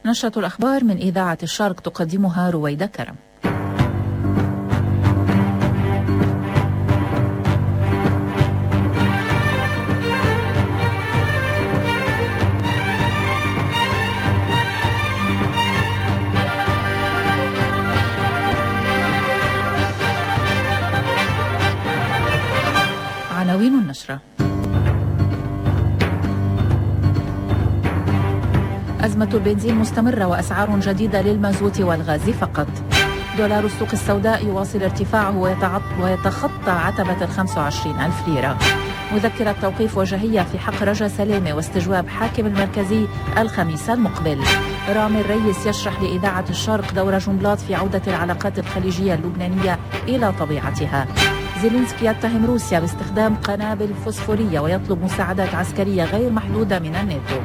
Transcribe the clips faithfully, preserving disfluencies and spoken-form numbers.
نشرة الأخبار من إذاعة الشرق تقدمها رويدة كرم. عناوين النشرة: أزمة البنزين مستمرة وأسعار جديدة للمازوت والغاز فقط. دولار السوق السوداء يواصل ارتفاعه ويتخطى عتبة الخمس وعشرين ألف ليرة. مذكرة توقيف وجهية في حق رجا سلامة واستجواب حاكم المركزي الخميس المقبل. رامي الريس يشرح لإذاعة الشرق دور جنبلاط في عودة العلاقات الخليجية اللبنانية إلى طبيعتها. زيلينسكي يتهم روسيا باستخدام قنابل فوسفورية ويطلب مساعدات عسكرية غير محدودة من الناتو.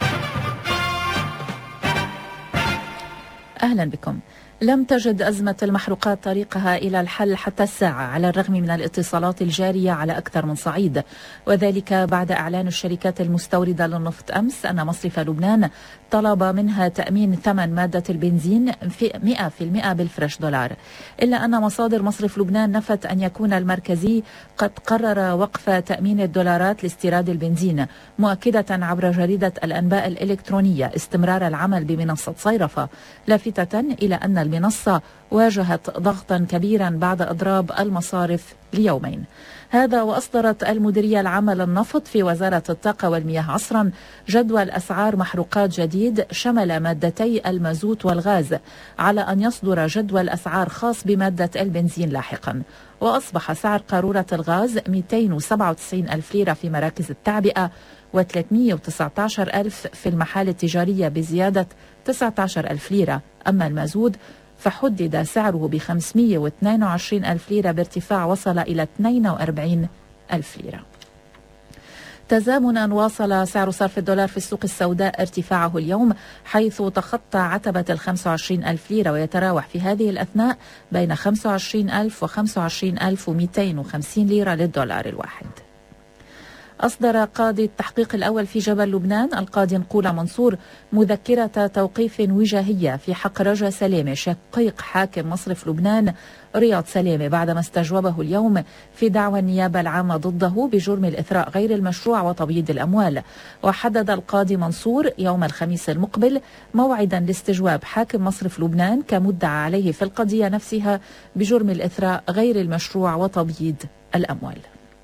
أهلا بكم. لم تجد أزمة المحروقات طريقها إلى الحل حتى الساعة على الرغم من الاتصالات الجارية على أكثر من صعيد، وذلك بعد إعلان الشركات المستوردة للنفط أمس أن مصرف لبنان طلب منها تأمين ثمن مادة البنزين في مئة بالمئة بالفريش دولار، إلا أن مصادر مصرف لبنان نفت أن يكون المركزي قد قرر وقف تأمين الدولارات لاستيراد البنزين، مؤكدة عبر جريدة الأنباء الإلكترونية استمرار العمل بمنصة صيرفة، لافتة إلى أن المنصة واجهت ضغطا كبيرا بعد إضراب المصارف ليومين. هذا وأصدرت المديرية العامة للنفط في وزارة الطاقة والمياه عصرا جدول أسعار محروقات جديد شمل مادتي المازوت والغاز، على أن يصدر جدول أسعار خاص بمادة البنزين لاحقا. وأصبح سعر قارورة الغاز مئتين وسبعة وتسعين ألف ليرة في مراكز التعبئة وثلاثمئة وتسعة عشر ألف في المحال التجارية بزيادة تسعة عشر ألف ليرة. أما المازود فحدد سعره ب خمسمئة واثنين وعشرين ألف ليرة بارتفاع وصل إلى اثنين وأربعين ألف ليرة. تزامنا واصل سعر صرف الدولار في السوق السوداء ارتفاعه اليوم، حيث تخطى عتبة ال خمس وعشرين ألف ليرة، ويتراوح في هذه الأثناء بين خمسة وعشرين ألف و خمسة وعشرين ألف ومئتين وخمسين ليرة للدولار الواحد. أصدر قاضي التحقيق الأول في جبل لبنان القاضي نقولة منصور مذكرة توقيف وجاهية في حق رجا سلامة شقيق حاكم مصرف لبنان رياض سلامة بعدما استجوبه اليوم في دعوى النيابة العامة ضده بجرم الإثراء غير المشروع وتبييض الأموال. وحدد القاضي منصور يوم الخميس المقبل موعدا لاستجواب حاكم مصرف لبنان كمدعى عليه في القضية نفسها بجرم الإثراء غير المشروع وتبييض الأموال.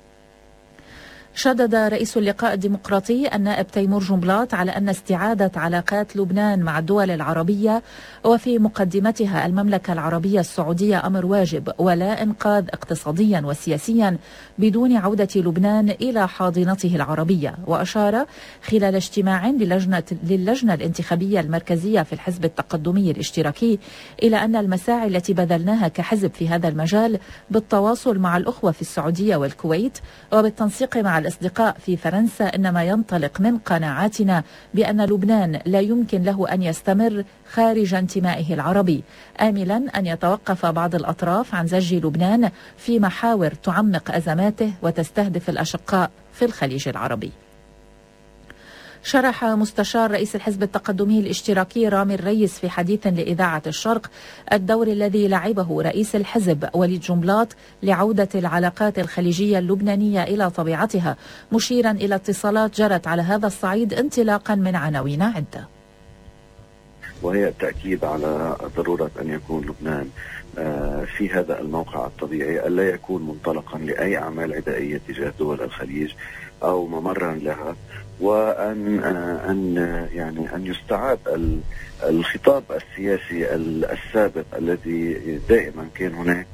شدد رئيس اللقاء الديمقراطي النائب تيمور جنبلاط على أن استعادة علاقات لبنان مع الدول العربية وفي مقدمتها المملكة العربية السعودية أمر واجب ولا إنقاذ اقتصاديا وسياسيا بدون عودة لبنان إلى حاضنته العربية. وأشار خلال اجتماع للجنة, للجنة الانتخابية المركزية في الحزب التقدمي الاشتراكي إلى أن المساعي التي بذلناها كحزب في هذا المجال بالتواصل مع الأخوة في السعودية والكويت وبالتنسيق مع الأصدقاء في فرنسا إنما ينطلق من قناعاتنا بأن لبنان لا يمكن له أن يستمر خارج انتمائه العربي، آملا أن يتوقف بعض الأطراف عن زج لبنان في محاور تعمق أزماته وتستهدف الأشقاء في الخليج العربي. شرح مستشار رئيس الحزب التقدمي الاشتراكي رامي الريس في حديث لإذاعة الشرق الدور الذي لعبه رئيس الحزب وليد جنبلاط لعودة العلاقات الخليجية اللبنانية إلى طبيعتها، مشيرا إلى اتصالات جرت على هذا الصعيد انطلاقا من عناوين عدة، وهي التأكيد على ضرورة أن يكون لبنان في هذا الموقع الطبيعي، ألا يكون منطلقا لأي أعمال عدائية تجاه دول الخليج أو ممرا لها، وأن أن يعني أن يستعاد الخطاب السياسي السابق الذي دائما كان هناك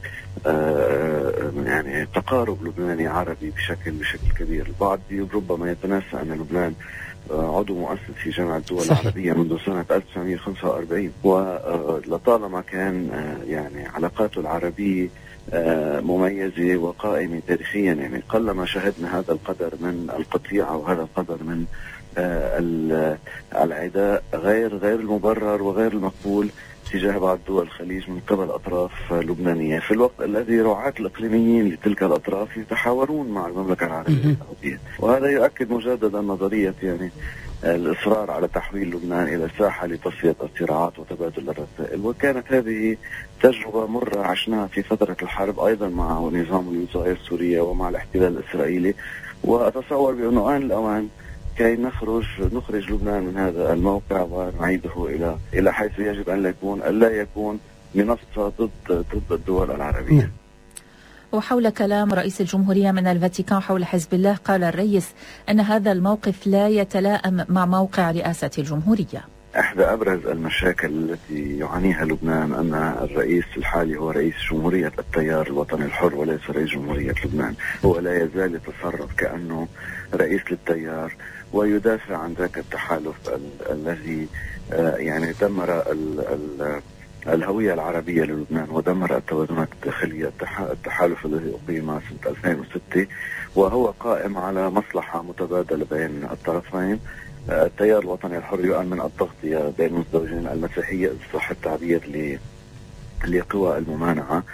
يعني تقارب لبناني عربي بشكل بشكل كبير. البعض ربما يتناسى أن لبنان عضو مؤسس في جامعة الدول العربية منذ سنة ألف وتسعمئة وخمسة وأربعين، ولطالما كان يعني علاقاته العربية مميزة وقائمة تاريخيا، يعني قلما شهدنا هذا القدر من القطيعة وهذا القدر من العداء غير غير المبرر وغير المقبول تجاه بعض دول الخليج من قبل أطراف لبنانية، في الوقت الذي رعاة الإقليميين لتلك الأطراف يتحاورون مع المملكة العربية السعودية. وهذا يؤكد مجددا نظرية يعني الإصرار على تحويل لبنان إلى ساحة لتصفية الصراعات وتبادل الرسائل. وكانت هذه تجربة مرة عشناها في فترة الحرب أيضا مع نظام الوزراء السورية ومع الاحتلال الإسرائيلي، وأتصور بأنه آن الأوان كي نخرج نخرج لبنان من هذا الموقع ونعيده إلى إلى حيث يجب أن لا يكون ألا يكون منصة ضد ضد الدول العربية. وحول كلام رئيس الجمهورية من الفاتيكان حول حزب الله، قال الرئيس أن هذا الموقف لا يتلائم مع موقع رئاسة الجمهورية. إحدى أبرز المشاكل التي يعانيها لبنان أن الرئيس الحالي هو رئيس جمهورية التيار الوطني الحر وليس رئيس جمهورية لبنان. هو لا يزال يتصرف كأنه رئيس للتيار ويدافع عن ذاك التحالف الذي يعني دمر ال ال الهوية العربية للبنان ودمر التوازنات الداخلية. التحالف الذي أقيم سنة ألفين وستة وهو قائم على مصلحة متبادلة بين الطرفين. التيار الوطني الحر يؤمن التغطية بين الزوجين المسيحية إذ صح التعبير لقوى الممانعة،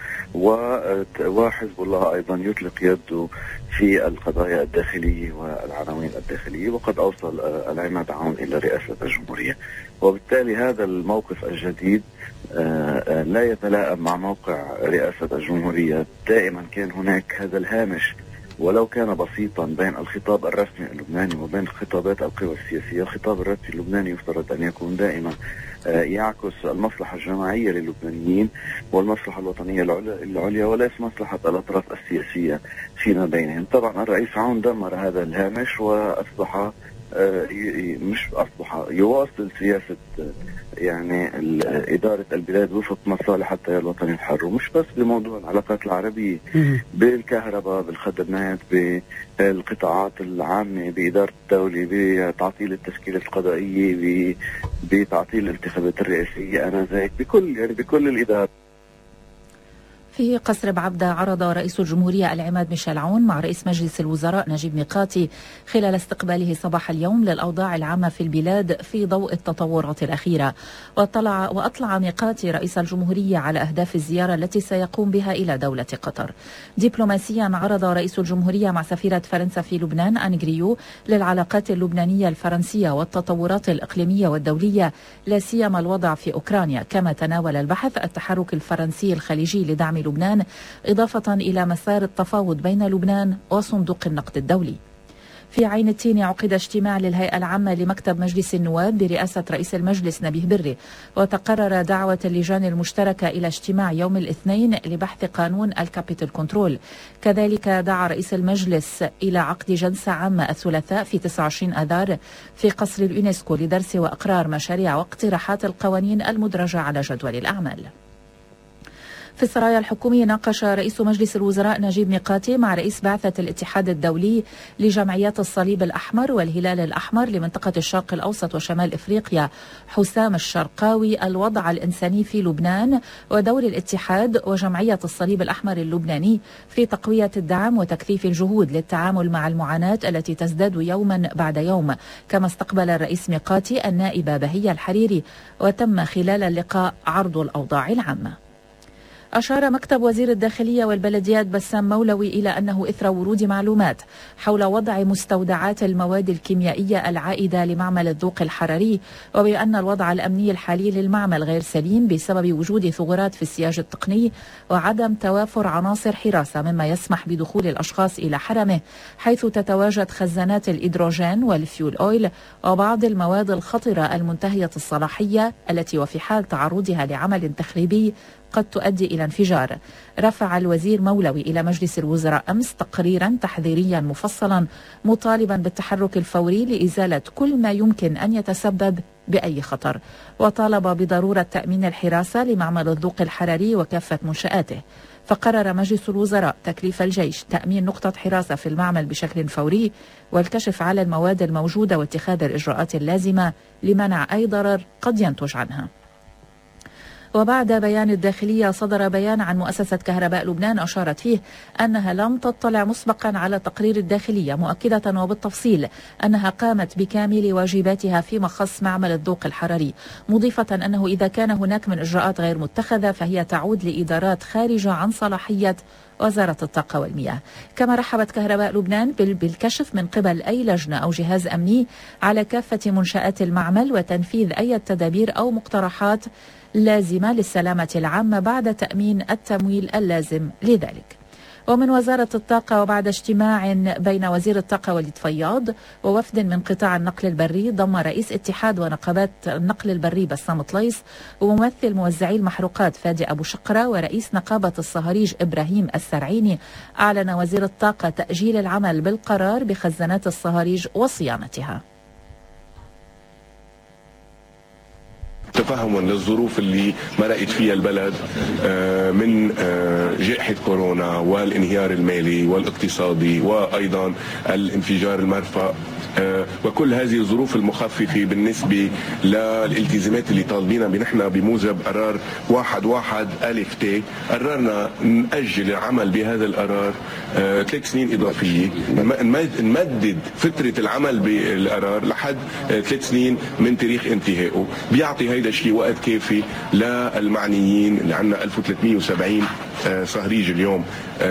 وحزب الله أيضا يطلق يده في القضايا الداخلية والعناوين الداخلية، وقد أوصل العماد عون إلى رئاسة الجمهورية. وبالتالي هذا الموقف الجديد لا يتلائم مع موقع رئاسة الجمهورية. دائما كان هناك هذا الهامش ولو كان بسيطا بين الخطاب الرسمي اللبناني وبين خطابات القوى السياسية. الخطاب الرسمي اللبناني يفترض أن يكون دائما يعكس المصلحة الجماعية للبنانيين والمصلحة الوطنية العليا وليس مصلحة الأطراف السياسية فيما بينهم. طبعا الرئيس عون دمر هذا الهامش وأصبح مش أصبح يواصل سياسة يعني إدارة البلاد وفق مصالح التيار الوطني الحر، ومش بس بموضوع العلاقات العربية، بالكهرباء، بالخدمات، بالقطاعات العامة، بإدارة الدولة، بتعطيل التشكيلة القضائية، بتعطيل الانتخابات الرئاسية آنذاك، بكل يعني بكل الإدارة. في قصر بعبدة عرض رئيس الجمهورية العماد ميشيل عون مع رئيس مجلس الوزراء نجيب ميقاتي خلال استقباله صباح اليوم للأوضاع العامة في البلاد في ضوء التطورات الأخيرة. وأطلع, وأطلع ميقاتي رئيس الجمهورية على أهداف الزيارة التي سيقوم بها إلى دولة قطر. دبلوماسيا عرض رئيس الجمهورية مع سفيرة فرنسا في لبنان آن غريو للعلاقات اللبنانية الفرنسية والتطورات الإقليمية والدولية لا سيما الوضع في أوكرانيا، كما تناول البحث التحرك الفرنسي الخليجي لدعم لبنان إضافة إلى مسار التفاوض بين لبنان وصندوق النقد الدولي. في عين التين عقد اجتماع للهيئة العامة لمكتب مجلس النواب برئاسة رئيس المجلس نبيه بري، وتقرر دعوة اللجان المشتركة إلى اجتماع يوم الاثنين لبحث قانون الكابيتال كنترول. كذلك دعا رئيس المجلس إلى عقد جلسة عامة الثلاثاء في تسعة وعشرين آذار في قصر اليونسكو لدرس وإقرار مشاريع واقتراحات القوانين المدرجة على جدول الأعمال. في السرايا الحكومية ناقش رئيس مجلس الوزراء نجيب ميقاتي مع رئيس بعثة الاتحاد الدولي لجمعيات الصليب الأحمر والهلال الأحمر لمنطقة الشرق الأوسط وشمال إفريقيا حسام الشرقاوي الوضع الإنساني في لبنان ودور الاتحاد وجمعية الصليب الأحمر اللبناني في تقوية الدعم وتكثيف الجهود للتعامل مع المعاناة التي تزداد يوما بعد يوم. كما استقبل الرئيس ميقاتي النائبة بهية الحريري وتم خلال اللقاء عرض الأوضاع العامة. أشار مكتب وزير الداخلية والبلديات بسام مولوي إلى أنه إثر ورود معلومات حول وضع مستودعات المواد الكيميائية العائدة لمعمل الذوق الحرري، وبأن الوضع الأمني الحالي للمعمل غير سليم بسبب وجود ثغرات في السياج التقني وعدم توافر عناصر حراسة مما يسمح بدخول الأشخاص إلى حرمه، حيث تتواجد خزانات الإيدروجين والفيول أويل وبعض المواد الخطرة المنتهية الصلاحية التي وفي حال تعرضها لعمل تخريبي قد تؤدي إلى انفجار. رفع الوزير مولوي إلى مجلس الوزراء أمس تقريرا تحذيريا مفصلا مطالبا بالتحرك الفوري لإزالة كل ما يمكن أن يتسبب بأي خطر، وطالب بضرورة تأمين الحراسة لمعمل الذوق الحرري وكافة منشآته. فقرر مجلس الوزراء تكليف الجيش تأمين نقطة حراسة في المعمل بشكل فوري والكشف على المواد الموجودة واتخاذ الإجراءات اللازمة لمنع أي ضرر قد ينتج عنها. وبعد بيان الداخلية صدر بيان عن مؤسسة كهرباء لبنان أشارت فيه أنها لم تطلع مسبقا على تقرير الداخلية، مؤكدة وبالتفصيل أنها قامت بكامل واجباتها فيما خص معمل الذوق الحراري، مضيفة أنه إذا كان هناك من إجراءات غير متخذة فهي تعود لإدارات خارجة عن صلاحية وزارة الطاقة والمياه. كما رحبت كهرباء لبنان بالكشف من قبل أي لجنة أو جهاز أمني على كافة منشآت المعمل وتنفيذ أي تدابير أو مقترحات لازمة للسلامة العامة بعد تأمين التمويل اللازم لذلك. ومن وزارة الطاقة وبعد اجتماع بين وزير الطاقة وليد فياض ووفد من قطاع النقل البري ضم رئيس اتحاد ونقابات النقل البري بسام طليس وممثل موزعي المحروقات فادي أبو شقرة ورئيس نقابة الصهاريج إبراهيم السرعيني، أعلن وزير الطاقة تأجيل العمل بالقرار بخزانات الصهاريج وصيانتها. تفهما للظروف اللي مرقت فيها البلد من جائحة كورونا والانهيار المالي والاقتصادي وأيضا الانفجار المرفأ وكل هذه الظروف المخففة بالنسبة للالتزامات اللي طالبينها بنحن بموجب قرار واحد واحد ألف تي، قررنا نأجل العمل بهذا القرار ثلاث سنين إضافية، نمدد فترة العمل بالقرار لحد ثلاث سنين من تاريخ انتهائه. بيعطي هيدا الشيء وقت كافي للمعنيين اللي عندنا ألف وثلاثمئة وسبعين صهريج اليوم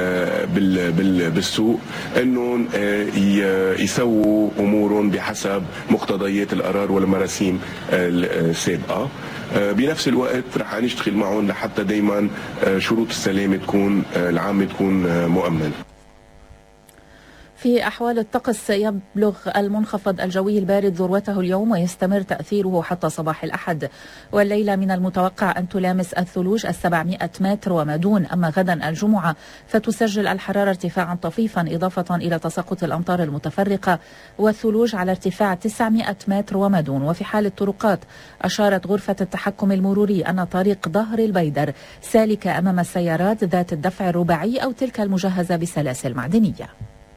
بالسوق انه يسووا امورهم بحسب مقتضيات القرار والمراسيم السابقه. بنفس الوقت رح نشتغل معهم لحتى دائما شروط السلامه تكون العامه تكون مؤمنه. في أحوال الطقس، يبلغ المنخفض الجوي البارد ذروته اليوم ويستمر تأثيره حتى صباح الأحد، والليلة من المتوقع أن تلامس الثلوج السبعمائة متر وما دون، أما غدا الجمعة فتسجل الحرارة ارتفاعا طفيفا إضافة إلى تساقط الأمطار المتفرقة والثلوج على ارتفاع تسعمائة متر وما دون. وفي حال الطرقات، أشارت غرفة التحكم المروري أن طريق ظهر البيدر سالكة أمام السيارات ذات الدفع الرباعي أو تلك المجهزة بسلاسل معدنية.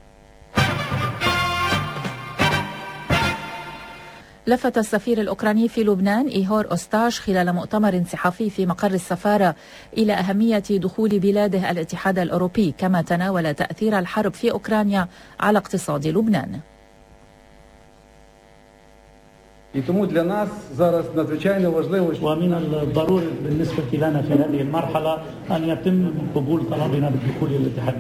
لفت السفير الأوكراني في لبنان إيهور أوستاش خلال مؤتمر صحفي في مقر السفارة إلى أهمية دخول بلاده الاتحاد الأوروبي، كما تناول تأثير الحرب في أوكرانيا على اقتصاد لبنان. ومن الضروري بالنسبة لنا في هذه المرحلة أن يتم قبول طلبنا بالدخول إلى الاتحاد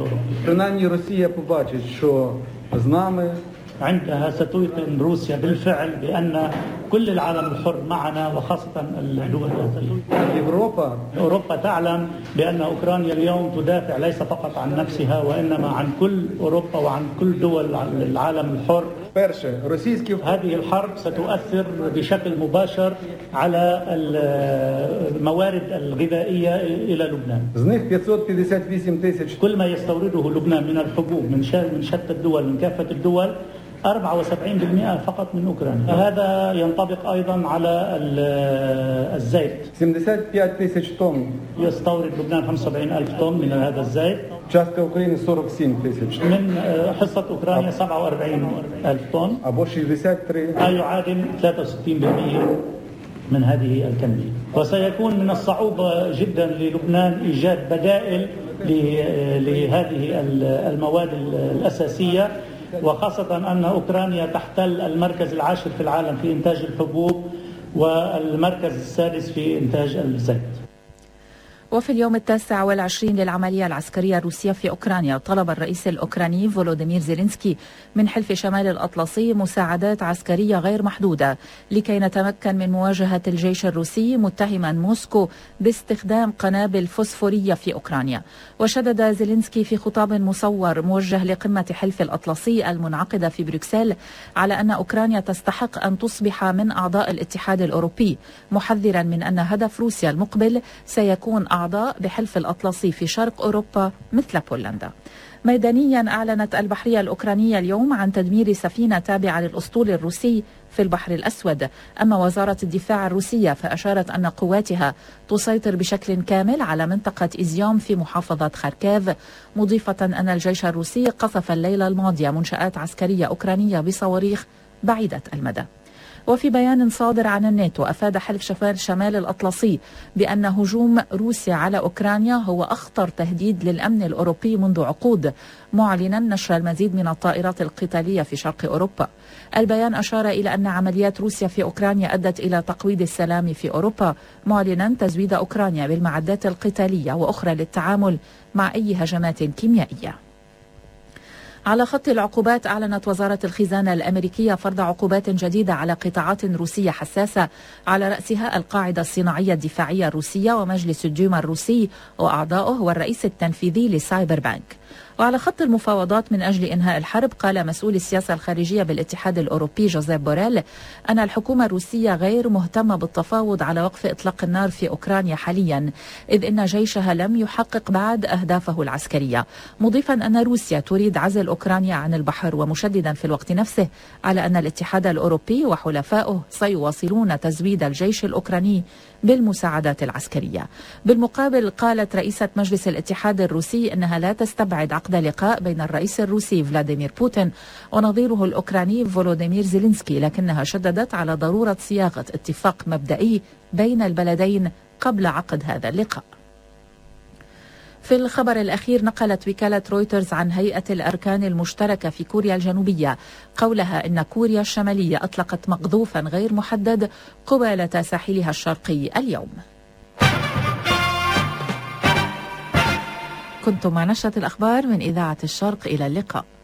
الأوروبي. عندها ستوقن روسيا بالفعل بأن كل العالم الحر معنا وخاصة الدول الأوروبية. أوروبا تعلم بأن أوكرانيا اليوم تدافع ليس فقط عن نفسها وإنما عن كل أوروبا وعن كل دول العالم الحر. هذه الحرب ستؤثر بشكل مباشر على الموارد الغذائية إلى لبنان. كل ما يستورده لبنان من الحبوب من شتى الدول من كافة الدول أربعة وسبعين بالمئة فقط من أوكرانيا. هذا ينطبق أيضا على الزيت. يستورد لبنان خمسة وسبعين ألف طن من هذا الزيت. من حصة أوكرانيا سبعة وأربعين ألف طن، ما يعادل ثلاثة وستين بالمئة من هذه الكمية. وسيكون من الصعوبة جدا للبنان إيجاد بدائل لهذه المواد الأساسية، وخاصة أن أوكرانيا تحتل المركز العاشر في العالم في إنتاج الحبوب والمركز السادس في إنتاج الزيت. وفي اليوم التاسع والعشرين للعملية العسكرية الروسية في أوكرانيا، طلب الرئيس الأوكراني فولوديمير زيلينسكي من حلف شمال الأطلسي مساعدات عسكرية غير محدودة لكي نتمكن من مواجهة الجيش الروسي، متهما موسكو باستخدام قنابل فوسفورية في أوكرانيا. وشدد زيلينسكي في خطاب مصور موجه لقمة حلف الأطلسي المنعقدة في بروكسل على أن أوكرانيا تستحق أن تصبح من أعضاء الاتحاد الأوروبي، محذرا من أن هدف روسيا المقبل سيكون أعضاء بحلف الأطلسي في شرق أوروبا مثل بولندا. ميدانيا، أعلنت البحرية الأوكرانية اليوم عن تدمير سفينة تابعة للأسطول الروسي في البحر الأسود. أما وزارة الدفاع الروسية فأشارت أن قواتها تسيطر بشكل كامل على منطقة إزيوم في محافظة خاركيف، مضيفة أن الجيش الروسي قصف الليلة الماضية منشآت عسكرية أوكرانية بصواريخ بعيدة المدى. وفي بيان صادر عن الناتو أفاد حلف شمال الأطلسي بأن هجوم روسيا على أوكرانيا هو أخطر تهديد للأمن الأوروبي منذ عقود، معلنا نشر المزيد من الطائرات القتالية في شرق أوروبا. البيان أشار إلى أن عمليات روسيا في أوكرانيا أدت إلى تقويض السلام في أوروبا، معلنا تزويد أوكرانيا بالمعدات القتالية وأخرى للتعامل مع أي هجمات كيميائية. على خط العقوبات، أعلنت وزارة الخزانة الأمريكية فرض عقوبات جديدة على قطاعات روسية حساسة، على رأسها القاعدة الصناعية الدفاعية الروسية ومجلس الدوما الروسي وأعضائه والرئيس التنفيذي لسايبر بانك. وعلى خط المفاوضات من أجل إنهاء الحرب، قال مسؤول السياسة الخارجية بالاتحاد الأوروبي جوزيف بوريل أن الحكومة الروسية غير مهتمة بالتفاوض على وقف إطلاق النار في أوكرانيا حاليا، إذ إن جيشها لم يحقق بعد أهدافه العسكرية، مضيفا أن روسيا تريد عزل أوكرانيا عن البحر، ومشددا في الوقت نفسه على أن الاتحاد الأوروبي وحلفائه سيواصلون تزويد الجيش الأوكراني بالمساعدات العسكرية. بالمقابل، قالت رئيسة مجلس الاتحاد الروسي أنها لا تستبعد عقد لقاء بين الرئيس الروسي فلاديمير بوتين ونظيره الأوكراني فولوديمير زيلينسكي، لكنها شددت على ضرورة صياغة اتفاق مبدئي بين البلدين قبل عقد هذا اللقاء. في الخبر الأخير، نقلت وكالة رويترز عن هيئة الأركان المشتركة في كوريا الجنوبية قولها إن كوريا الشمالية أطلقت مقذوفا غير محدد قبالة ساحلها الشرقي اليوم. كنتم مع نشرة الأخبار من إذاعة الشرق، إلى اللقاء.